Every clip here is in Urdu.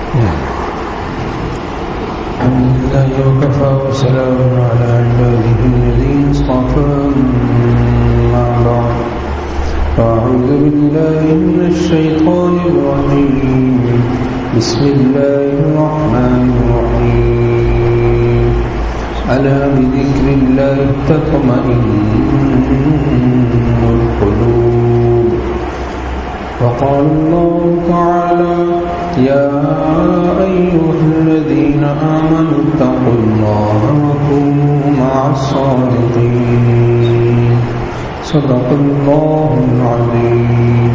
لله وكفى وسلام على عباده الذين اصطفى أما بعد فأعوذ بالله من الشيطان الرجيم بسم الله الرحمن الرحيم ألا بذكر الله تطمئن القلوب وقال الله تعالى يا أيها الذين آمنوا اتقوا الله وكونوا مع الصادقين صدق الله العظيم.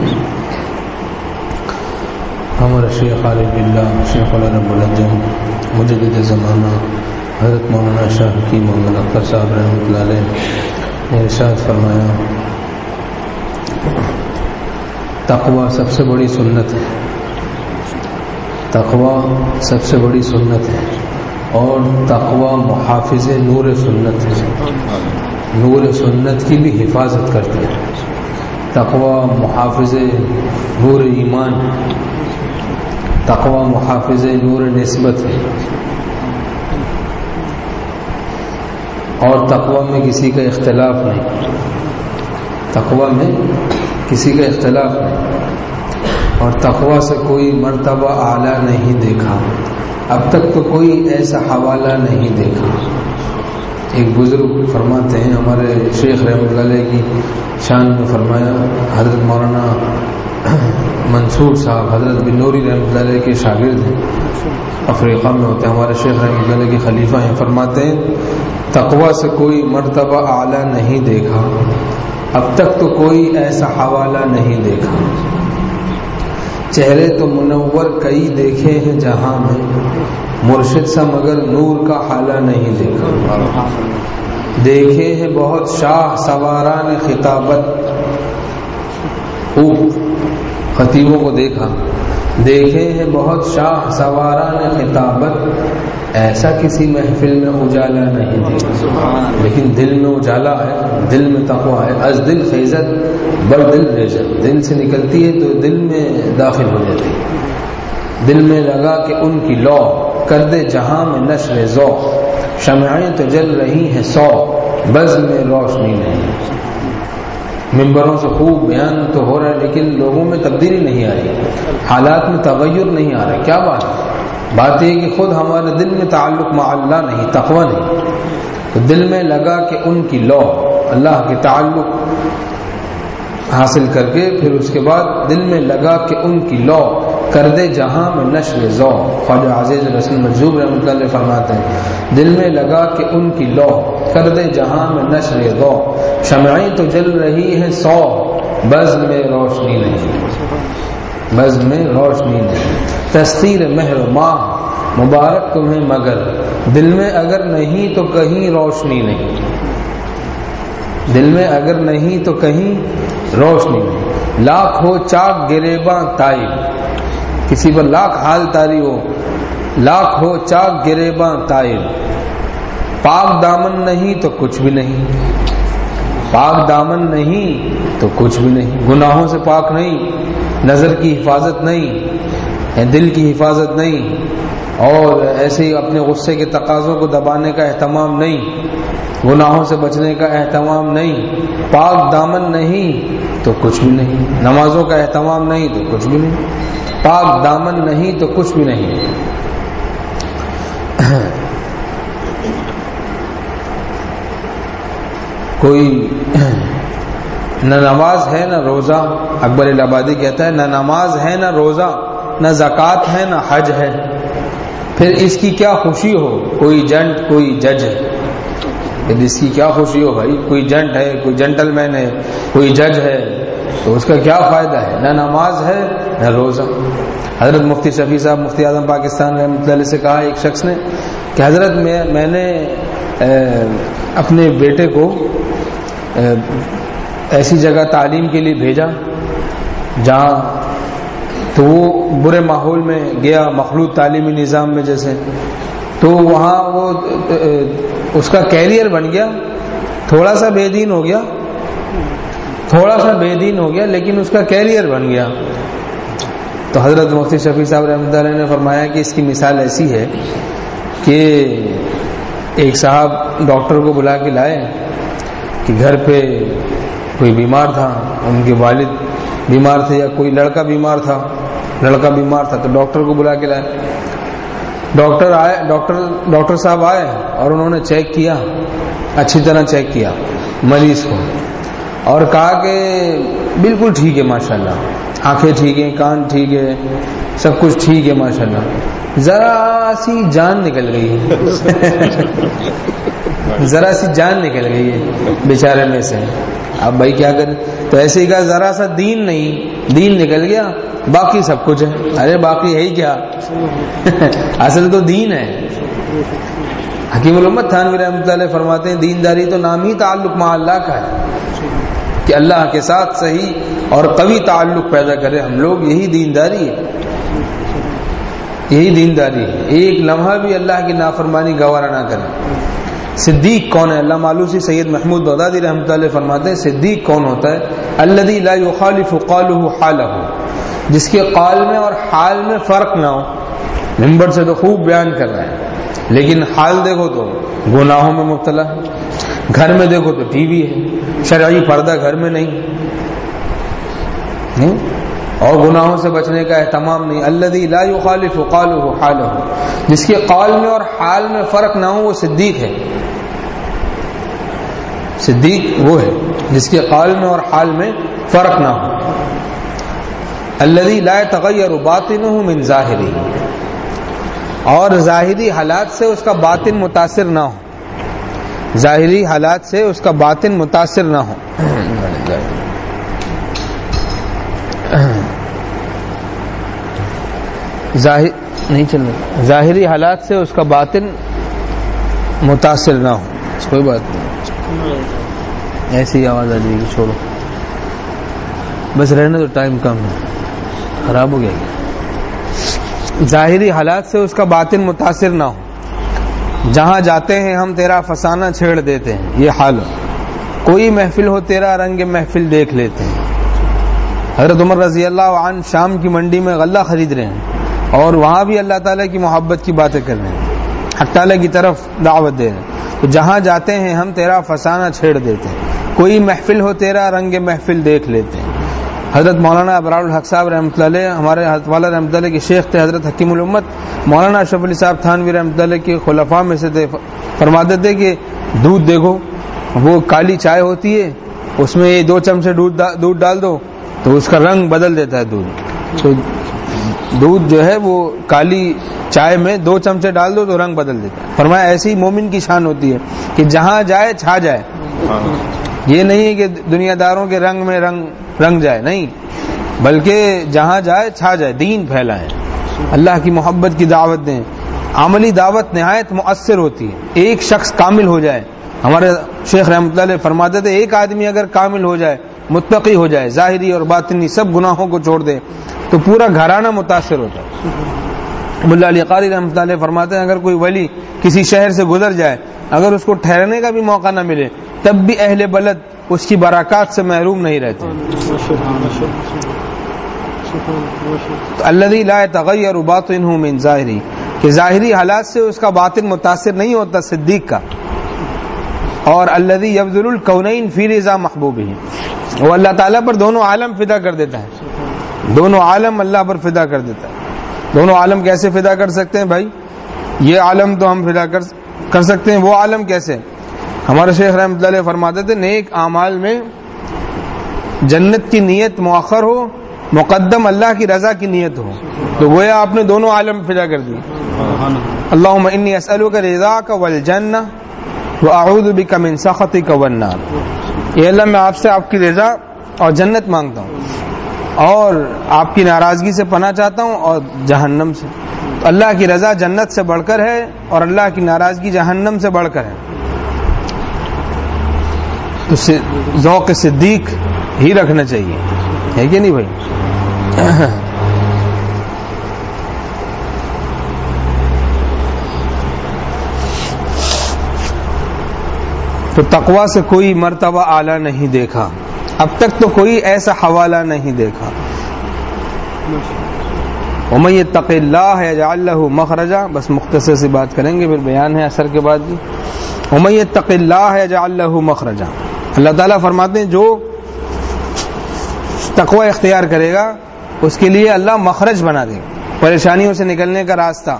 ہمارا شیخ عالم باللہ شیخ العرب الجم مجدد زمانہ حضرت مولانا شاہ حکیم محمد اختر صاحب رحمۃ اللہ علیہ نے ارشاد فرمایا تقوی سب سے بڑی سنت ہے، تقوی سب سے بڑی سنت ہے اور تقوی محافظ نور سنت ہے، نور سنت کی بھی حفاظت کرتی ہے. تقوی محافظ نور ایمان، تقوی محافظ نور نسبت ہے اور تقوی میں کسی کا اختلاف نہیں، تقوی میں کسی کا اختلاف نہیں اور تقوی سے کوئی مرتبہ اعلیٰ نہیں دیکھا، اب تک تو کوئی ایسا حوالہ نہیں دیکھا. ایک بزرگ فرماتے ہیں ہمارے شیخ رحمۃ اللہ علیہ کی شان میں فرمایا، حضرت مولانا منصور صاحب حضرت بن نوری رحمۃ اللہ علیہ کے شاگرد ہیں، افریقہ میں ہوتے ہیں، ہمارے شیخ رحمۃ اللہ علیہ کے خلیفہ ہیں. فرماتے ہیں تقوی سے کوئی مرتبہ اعلیٰ نہیں دیکھا، اب تک تو کوئی ایسا حوالہ نہیں دیکھا. چہرے تو منور کئی دیکھے ہیں جہاں میں، مرشد سا مگر نور کا حالہ نہیں دیکھا. دیکھے ہیں بہت شاہ سواران خطابت، خوب خطیبوں کو دیکھا، دیکھے ہیں بہت شاہ سواران خطابت، ایسا کسی محفل میں اجالا نہیں دیکھا. لیکن دل میں اجالا ہے، دل میں تقویٰ ہے. از دل خیزت بر دل ریزت، دل سے نکلتی ہے تو دل میں داخل ہو جاتی ہے. دل میں لگا کہ ان کی لو کر دے جہاں میں نشر ذوق، شمعیں تو جل رہی ہیں 100 بزم میں روشنی نہیں. ممبروں سے خوب بیان تو ہو رہا ہے لیکن لوگوں میں تبدیلی نہیں آ رہی، حالات میں تغیر نہیں آ رہا. کیا بات ہے؟ بات یہ کہ خود ہمارے دل میں تعلق مع اللہ نہیں، تقوی نہیں. تو دل میں لگا کہ ان کی لو، اللہ کے تعلق حاصل کر کے پھر اس کے بعد دل میں لگا کہ ان کی لو کر دے جہاں میں نشر ذوق. خواجہ عزیز رسول مجذوب رحمۃ اللہ علیہ فرماتے ہیں دل میں لگا کہ ان کی لو کر دے جہاں میں نشر ذوق، شمعیں تو جل رہی ہیں 100 بزم میں روشنی نہیں، بزم میں روشنی نہیں. تستیر مہر و ماہ مبارک تمہیں مگر دل میں اگر نہیں تو کہیں روشنی نہیں، دل میں اگر نہیں تو کہیں روشنی نہیں. لاکھ ہو چاک گریباں تائب، کسی پر لاکھ حال تاری ہو، لاکھ ہو چاک گریباں تائب، پاک دامن نہیں تو کچھ بھی نہیں، پاک دامن نہیں تو کچھ بھی نہیں. گناہوں سے پاک نہیں، نظر کی حفاظت نہیں، دل کی حفاظت نہیں، اور ایسے ہی اپنے غصے کے تقاضوں کو دبانے کا اہتمام نہیں، گناہوں سے بچنے کا اہتمام نہیں، پاک دامن نہیں تو کچھ بھی نہیں، نمازوں کا اہتمام نہیں تو کچھ بھی نہیں، پاک دامن نہیں تو کچھ بھی نہیں. کوئی نہ نماز ہے نہ روزہ، اکبر الہآبادی کہتا ہے نہ نماز ہے نہ روزہ، نہ زکوٰۃ ہے نہ حج ہے، پھر اس کی کیا خوشی ہو کوئی جنٹ کوئی جج ہے. اس کی کیا خوشی ہو بھائی، کوئی جنٹ ہے، کوئی جنٹل مین ہے، کوئی جج ہے، تو اس کا کیا فائدہ ہے؟ نہ نماز ہے نہ روزہ. حضرت مفتی شفیع صاحب مفتی اعظم پاکستان رحمۃ اللہ علیہ سے کہا ایک شخص نے کہ حضرت میں نے اپنے بیٹے کو ایسی جگہ تعلیم کے لیے بھیجا جہاں تو وہ برے ماحول میں گیا، مخلوط تعلیمی نظام میں جیسے، تو وہاں وہ اس کا کیریئر بن گیا، تھوڑا سا بے دین ہو گیا لیکن اس کا کیریئر بن گیا. تو حضرت مفتی شفیع صاحب رحمۃ اللہ نے فرمایا کہ اس کی مثال ایسی ہے کہ ایک صاحب ڈاکٹر کو بلا کے لائے کہ گھر پہ کوئی بیمار تھا، ان کے والد بیمار تھے یا کوئی لڑکا بیمار تھا تو ڈاکٹر کو بلا کے لائے. ڈاکٹر صاحب آئے اور انہوں نے چیک کیا، اچھی طرح چیک کیا مریض کو، اور کہا کہ بالکل ٹھیک ہے ماشاءاللہ، آنکھیں ٹھیک ہیں، کان ٹھیک ہے، سب کچھ ٹھیک ہے ماشاءاللہ، ذرا سی جان نکل گئی ہے بیچارے میں سے. اب بھائی کیا کریں؟ تو ایسے ہی کہا ذرا سا دین نکل گیا، باقی سب کچھ ہے. ارے باقی ہے ہی کیا، اصل تو دین ہے. حکیم الامت تھانوی رحمۃ اللہ علیہ فرماتے ہیں دینداری تو نام ہی تعلق مع اللہ کا ہے کہ اللہ کے ساتھ صحیح اور قوی تعلق پیدا کرے ہم لوگ. یہی دینداری ہے. ایک لمحہ بھی اللہ کی نافرمانی گوارا نہ کرے. صدیق کون ہے؟ علامہ مالوسی سید محمود بغدادی رحمۃ اللہ علیہ فرماتے ہیں صدیق کون ہوتا ہے؟ الذی لا یخالف قولہ حالہ، جس کے قول میں اور حال میں فرق نہ ہو. منبر سے تو خوب بیان کر رہا ہے لیکن حال دیکھو تو گناہوں میں مبتلا ہے، گھر میں دیکھو تو ٹی وی ہے، شرعی پردہ گھر میں نہیں، اور گناہوں سے بچنے کا اہتمام نہیں. الذی لا یخالف قولہ حالہ، جس کے قول میں اور حال میں فرق نہ ہو وہ صدیق ہے. صدیق وہ ہے جس کے قول میں اور حال میں فرق نہ ہو. الذی لا یتغیر باطنہ من ظاہرہ، اور ظاہری حالات سے اس کا باطن متاثر نہ ہو. ظاہری حالات سے اس کا باطن متاثر نہ ہو. ظاہری حالات سے اس کا باطن متاثر نہ ہو. کوئی بات نہیں، ایسی آواز آ جائے گی، چھوڑو بس رہنے تو، ٹائم کم ہے، خراب ہو گیا. ظاہری حالات سے اس کا باطن متاثر نہ ہو. جہاں جاتے ہیں ہم تیرا فسانہ چھیڑ دیتے ہیں، یہ حال ہو. کوئی محفل ہو تیرا رنگ محفل دیکھ لیتے ہیں. حضرت عمر رضی اللہ عنہ شام کی منڈی میں غلہ خرید رہے ہیں اور وہاں بھی اللہ تعالیٰ کی محبت کی باتیں کر رہے ہیں، حق تعالیٰ کی طرف دعوت دے رہے ہیں. تو جہاں جاتے ہیں ہم تیرا فسانہ چھیڑ دیتے ہیں، کوئی محفل ہو تیرا رنگ محفل دیکھ لیتے ہیں. حضرت مولانا ابرار الحق صاحب رحمۃ اللہ علیہ، ہمارے حضرت والا رحمۃ اللہ کے شیخ تھے حضرت حکیم الامت مولانا اشرف علی صاحب تھانوی رحمۃ اللہ کے خلفاء میں سے تھے. فرماتے تھے کہ دودھ دیکھو، وہ کالی چائے ہوتی ہے، اس میں 2 چمچے دودھ ڈال دو تو اس کا رنگ بدل دیتا ہے دودھ. تو دودھ جو ہے وہ کالی چائے میں 2 چمچے ڈال دو تو رنگ بدل دیتا ہے. فرمایا ایسی ہی مومن کی شان ہوتی ہے کہ جہاں جائے چھا جائے. یہ نہیں ہے کہ دنیا داروں کے رنگ میں رنگ جائے، نہیں، بلکہ جہاں جائے چھا جائے، دین پھیلائیں، اللہ کی محبت کی دعوت دیں. عملی دعوت نہایت مؤثر ہوتی ہے. ایک شخص کامل ہو جائے، ہمارے شیخ رحمۃ اللہ علیہ فرماتے تھے ایک آدمی اگر کامل ہو جائے، متقی ہو جائے، ظاہری اور باطنی سب گناہوں کو چھوڑ دے، تو پورا گھرانہ متاثر ہوتا ہے. ملا علی قاری رحمۃ اللہ علیہ فرماتے ہیں اگر کوئی ولی کسی شہر سے گزر جائے، اگر اس کو ٹھہرنے کا بھی موقع نہ ملے، تب بھی اہل بلد اس کی برکات سے محروم نہیں رہتے. الذی لا یتغیر باطنہ من ظاہری، کہ ظاہری حالات سے اس کا باطن متاثر نہیں ہوتا صدیق کا. اور الذی یبذل الکونین فی رضا محبوبہ، وہ اللہ تعالیٰ پر دونوں عالم فدا کر دیتا ہے. دونوں عالم اللہ پر فدا کر دیتا ہے. دونوں عالم کیسے فدا کر سکتے ہیں بھائی؟ یہ عالم تو ہم فدا کر سکتے ہیں، وہ عالم کیسے؟ ہمارے شیخ رحمۃ اللہ علیہ فرماتے تھے نیک اعمال میں جنت کی نیت مؤخر ہو، مقدم اللہ کی رضا کی نیت ہو، تو گویا آپ نے دونوں عالم فدا کر دی. اللہم انی اسألک رضاک والجنہ واعوذ بک من سخطک والنار. یہ اللہ میں آپ سے آپ کی رضا اور جنت مانگتا ہوں، اور آپ کی ناراضگی سے پناہ چاہتا ہوں، اور جہنم سے. اللہ کی رضا جنت سے بڑھ کر ہے اور اللہ کی ناراضگی جہنم سے بڑھ کر ہے. تو ذوق صدیق ہی رکھنا چاہیے، ہے کہ نہیں بھائی؟ تو تقویٰ سے کوئی مرتبہ اعلیٰ نہیں دیکھا، اب تک تو کوئی ایسا حوالہ نہیں دیکھا. ومن یتق اللہ یجعل لہ مخرجا، بس مختصر سی بات کریں گے، پھر بیان ہے اثر کے بعد بھی. ومن یتق اللہ یجعل لہ مخرجا، اللہ تعالیٰ فرماتے ہیں جو تقوی اختیار کرے گا اس کے لیے اللہ مخرج بنا دے گا، پریشانیوں سے نکلنے کا راستہ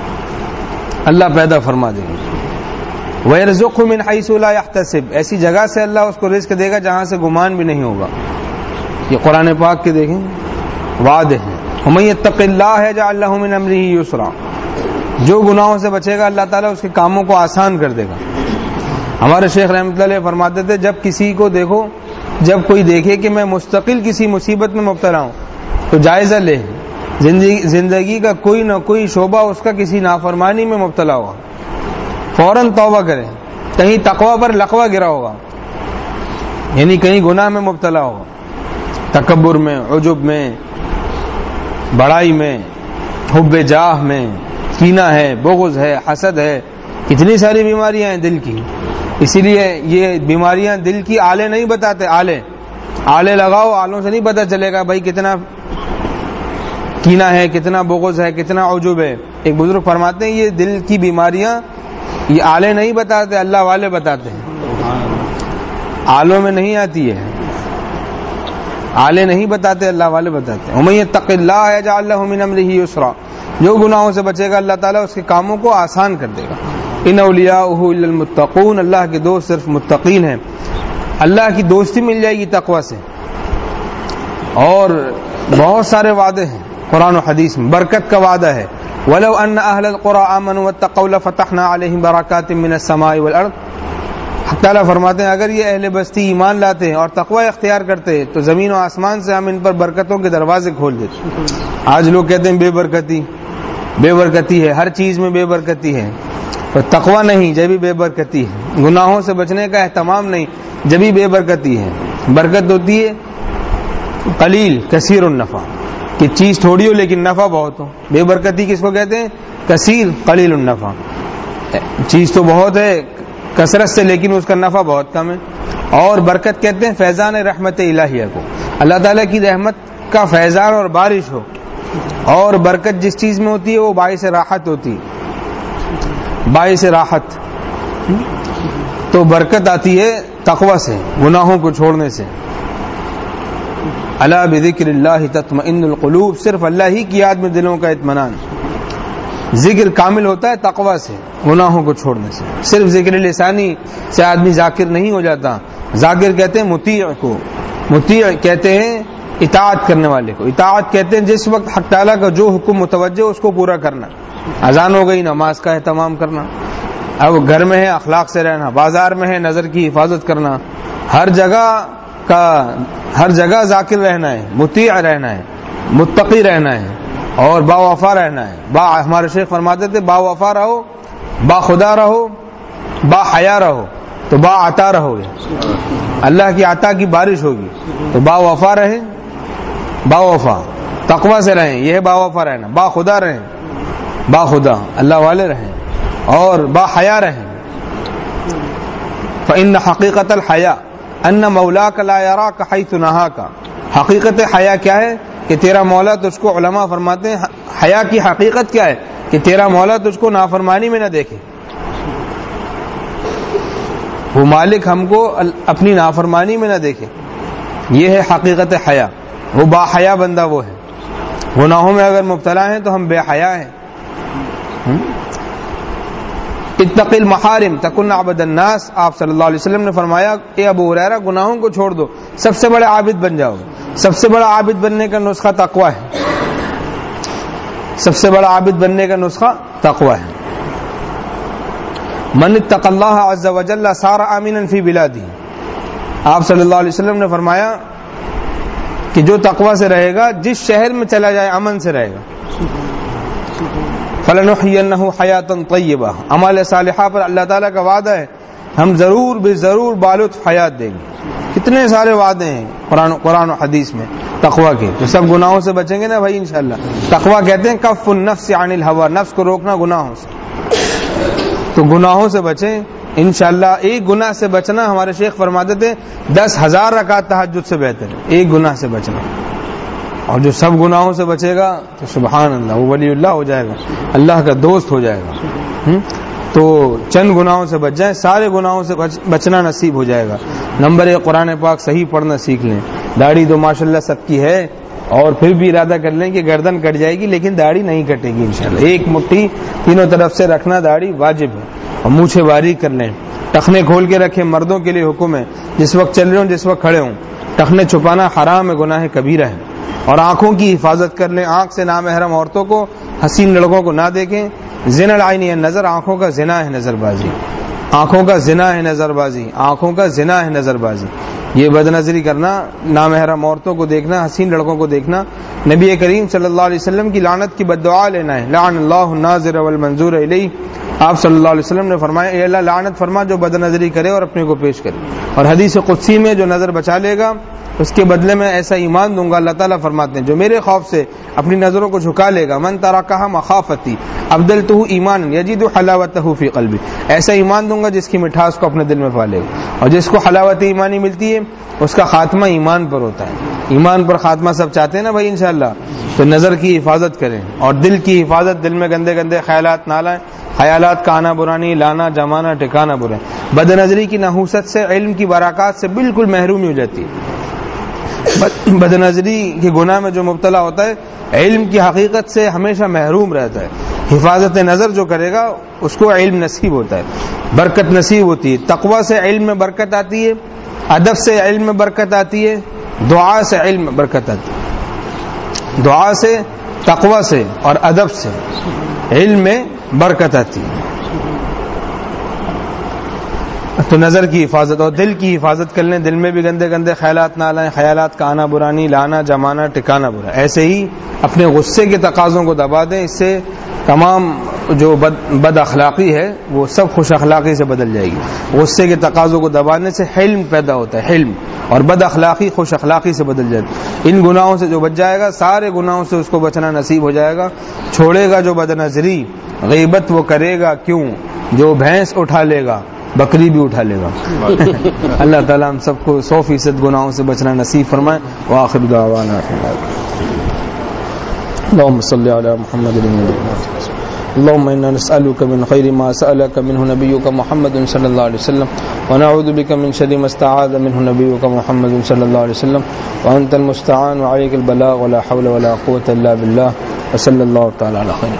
اللہ پیدا فرما دے گا. وَيَرْزُقْهُ مِنْ حَيْثُ لَا يَحْتَسِبْ، ایسی جگہ سے اللہ اس کو رزق دے گا جہاں سے گمان بھی نہیں ہوگا. یہ قرآن پاک کے دیکھیں وعدے ہیں. وَمَن يَتَّقِ اللَّهَ يَجْعَل لَّهُ مِنْ أَمْرِهِ يُسْرًا، جو گناہوں سے بچے گا اللہ تعالیٰ اس کے کاموں کو آسان کر دے گا. ہمارے شیخ رحمۃ اللہ علیہ فرماتے تھے جب کسی کو دیکھو، جب کوئی دیکھے کہ میں مستقل کسی مصیبت میں مبتلا ہوں تو جائزہ لے، زندگی کا کوئی نہ کوئی شعبہ اس کا کسی نافرمانی میں مبتلا ہوا، فوراً توبہ کرے. کہیں تقوی پر لقوہ گرا ہوگا، یعنی کہیں گناہ میں مبتلا ہوگا، تکبر میں، عجب میں، بڑائی میں، حب جاہ میں، کینہ ہے، بغض ہے، حسد ہے، کتنی ساری بیماریاں ہیں دل کی. اسی لیے یہ بیماریاں دل کی آلے نہیں بتاتے، آلے لگاؤ، آلوں سے نہیں پتہ چلے گا بھائی کتنا کینہ ہے، کتنا بغض ہے، کتنا عجب ہے. ایک بزرگ فرماتے ہیں یہ دل کی بیماریاں یہ آلے نہیں بتاتے، اللہ والے بتاتے ہیں، آلوں میں نہیں آتی ہے، آلے نہیں بتاتے، اللہ والے بتاتے ہیں. وَمَن يَتَّقِ اللَّهَ يَجْعَل لَّهُ مِنْ أَمْرِهِ يُسْرًا، جو گناہوں سے بچے گا اللہ تعالیٰ اس کے کاموں کو آسان کر دے گا. ان اولیاءہ الا المتقون، اللہ کے دوست صرف متقین ہیں. اللہ کی دوستی مل جائے گی تقوی سے. اور بہت سارے وعدے ہیں قرآن و حدیث میں، برکت کا وعدہ ہے. وَلَوْ أَنَّ أَهْلَ الْقُرَىٰ آمَنُوا وَاتَّقَوْا لَفَتَحْنَا عَلَيْهِمْ بَرَكَاتٍ مِّنَ السَّمَاءِ وَالْأَرْضِ. حق تعالیٰ فرماتے ہیں اگر یہ اہل بستی ایمان لاتے ہیں اور تقوی اختیار کرتے ہیں تو زمین و آسمان سے ہم ان پر برکتوں کے دروازے کھول دیتے. آج لوگ کہتے ہیں بے برکتی ہے، ہر چیز میں بے برکتی ہے، اور تقوی نہیں جبھی بے برکتی ہے، گناہوں سے بچنے کا اہتمام نہیں جبھی بے برکتی ہے. برکت ہوتی ہے قلیل کثیر النفع، کہ چیز تھوڑی ہو لیکن نفع بہت ہو. بے برکتی کس کو کہتے ہیں؟ کثیر قلیل النفع، چیز تو بہت ہے کثرت سے لیکن اس کا نفع بہت کم ہے. اور برکت کہتے ہیں فیضان رحمت الہیہ کو، اللہ تعالیٰ کی رحمت کا فیضان اور بارش ہو. اور برکت جس چیز میں ہوتی ہے وہ باعث راحت ہوتی ہے، باعث راحت. تو برکت آتی ہے تقوی سے، گناہوں کو چھوڑنے سے. الا بذکر اللہ تطمئن القلوب، صرف اللہ ہی کی یاد میں دلوں کا اطمینان. ذکر کامل ہوتا ہے تقوی سے، گناہوں کو چھوڑنے سے. صرف ذکر لسانی سے آدمی ذاکر نہیں ہو جاتا. ذاکر کہتے ہیں مطیع کو، مطیع کہتے ہیں اطاعت کرنے والے کو. اطاعت کہتے ہیں جس وقت حق تعالیٰ کا جو حکم متوجہ اس کو پورا کرنا. اذان ہو گئی، نماز کا اہتمام کرنا. اب گھر میں ہے اخلاق سے رہنا، بازار میں ہے نظر کی حفاظت کرنا. ہر جگہ ذاکر رہنا ہے، مطیع رہنا ہے، متقی رہنا ہے اور با وفا رہنا ہے. ہمارے شیخ فرماتے تھے با وفا رہو، با خدا رہو، با حیا رہو تو با عطا رہو گے. اللہ کی عطا کی بارش ہوگی. تو با وفا رہیں، با وفا تقوی سے رہیں، یہ ہے با وفا رہنا. با خدا رہیں، با خدا اللہ والے رہیں، اور با حیا رہیں. فإن حقیقت الحیا ان مولاک لا یراک حیث نہاک. حقیقت حیا کیا ہے؟ کہ تیرا مولا تجھ کو، علماء فرماتے ہیں حیا کی حقیقت کیا ہے؟ کہ تیرا مولا تجھ کو نافرمانی میں نہ دیکھے. وہ مالک ہم کو اپنی نافرمانی میں نہ دیکھے، یہ ہے حقیقت حیا. وہ با حیا بندہ وہ ہے. گناہوں میں اگر مبتلا ہیں تو ہم بے حیا ہیں. اتق المحارم تکن عبد الناس، آپ صلی اللہ علیہ وسلم نے فرمایا اے ابو ہریرہ گناہوں کو چھوڑ دو، سب سے بڑا عابد بن جاؤ. سب سے بڑا عابد بننے کا نسخہ تقوی ہے. سب سے بڑا عابد بننے کا نسخہ تقوی ہے. من اتق اللہ عز وجل صار آمنا فی بلادہ. آپ صلی اللہ علیہ وسلم نے فرمایا کہ جو تقوی سے رہے گا جس شہر میں چلا جائے امن سے رہے گا. فَلَنُحْيِيَنَّهُ حَيَاةً طَيِّبَةً، عمل صالحہ پر اللہ تعالیٰ کا وعدہ ہے ہم ضرور بے ضرور بالطف حیات دیں گے. کتنے سارے وعدے ہیں قرآن و حدیث میں تقوی کے. تو سب گناہوں سے بچیں گے نا بھائی انشاءاللہ. تقوی کہتے ہیں کف النفس عن الہوى، نفس کو روکنا گناہوں سے. تو گناہوں سے بچیں انشاءاللہ. ایک گناہ سے بچنا ہمارے شیخ فرماتے تھے 10,000 رکعت تہجد سے بہتر ہے. ایک گناہ سے بچنا اور جو سب گناہوں سے بچے گا تو سبحان اللہ وہ ولی اللہ ہو جائے گا، اللہ کا دوست ہو جائے گا۔ تو چند گناہوں سے بچ جائیں، سارے گناہوں سے بچنا نصیب ہو جائے گا۔ نمبر 1 قرآن پاک صحیح پڑھنا سیکھ لیں۔ داڑھی تو ماشاءاللہ سب کی ہے، اور پھر بھی ارادہ کر لیں کہ گردن کٹ جائے گی لیکن داڑھی نہیں کٹے گی انشاءاللہ۔ ایک مٹھی تینوں طرف سے رکھنا داڑھی واجب ہے، اور مونچھیں باریک کر لیں۔ ٹخنے کھول کے رکھیں، مردوں کے لیے حکم ہے، جس وقت چل رہے ہوں جس وقت کھڑے ہوں۔ ٹخنے چھپانا حرام ہے، گناہ کبیرہ ہے۔ اور آنکھوں کی حفاظت کر لیں، آنکھ سے نامحرم عورتوں کو، حسین لڑکوں کو نہ دیکھیں۔ زنا العین ہے نظر، آنکھوں کا زنا ہے نظر بازی، آنکھوں کا زنا ہے نظر بازی، آنکھوں کا زنا ہے نظر بازی۔ یہ بد نظری کرنا، نامحرم عورتوں کو دیکھنا، حسین لڑکوں کو دیکھنا، نبی کریم صلی اللہ علیہ وسلم کی لعنت کی بد دعا لینا ہے۔ لعن اللہ الناظر والمنظور الیہ، آپ صلی اللہ علیہ وسلم نے فرمایا اے اللہ لعنت فرما جو بد نظری کرے اور اپنے کو پیش کرے۔ اور حدیث قدسی میں جو نظر بچا لے گا اس کے بدلے میں ایسا ایمان دوں گا، اللہ تعالیٰ فرماتے ہیں جو میرے خوف سے اپنی نظروں کو جھکا لے گا، من ترکہ مخافتی ابدلتہ ایمانا یجد حلاوتہ فی قلبی، ایسا ایمان دوں گا جس کی مٹھاس کو اپنے دل میں پالے گا۔ اور جس کو حلاوت ایمانی ملتی ہے اس کا خاتمہ ایمان پر ہوتا ہے۔ ایمان پر خاتمہ سب چاہتے ہیں نا بھائی انشاءاللہ، تو نظر کی حفاظت کریں، اور دل کی حفاظت، دل میں گندے گندے خیالات نہ لائیں۔ خیالات کا آنا برا نہیں، لانا جمانا ٹھکانا برا ہے۔ بد نظری کی نحوست سے، علم کی برکات سے بالکل محرومی ہو جاتی ہے۔ بد نظری کے گناہ میں جو مبتلا ہوتا ہے علم کی حقیقت سے ہمیشہ محروم رہتا ہے۔ حفاظت نظر جو کرے گا اس کو علم نصیب ہوتا ہے، برکت نصیب ہوتی ہے۔ تقوی سے علم میں برکت آتی ہے، ادب سے علم میں برکت آتی ہے، دعا سے علم میں برکت آتی ہے۔ دعا سے، تقوی سے اور ادب سے علم میں برکت آتی ہے۔ تو نظر کی حفاظت اور دل کی حفاظت کر لیں، دل میں بھی گندے گندے خیالات نہ لائیں۔ خیالات کا آنا برا نہیں، لانا جمانا ٹھکانا برا۔ ایسے ہی اپنے غصے کے تقاضوں کو دبا دیں، اس سے تمام جو بد اخلاقی ہے وہ سب خوش اخلاقی سے بدل جائے گی۔ غصے کے تقاضوں کو دبانے سے حلم پیدا ہوتا ہے، حلم، اور بد اخلاقی خوش اخلاقی سے بدل جاتی ہے۔ ان گناہوں سے جو بچ جائے گا سارے گناہوں سے اس کو بچنا نصیب ہو جائے گا۔ چھوڑے گا جو بد نظری، غیبت وہ کرے گا کیوں، جو بھینس اٹھا لے گا بکری بھی اٹھا لے گا۔ اللہ تعالیٰ ہم سب کو 100% گناہوں سے بچنا نصیب فرمائے۔ وآخر دعوانا اللهم صل على محمد اللهم إنا نسألك من خير ما سألك منه نبيك محمد صلى الله عليه وسلم ونعوذ بك من شر ما استعاذ منه نبيك محمد صلى الله عليه وسلم وأنت المستعان وعليك البلاغ ولا حول ولا قوة إلا بالله وصلى الله تعالى على خير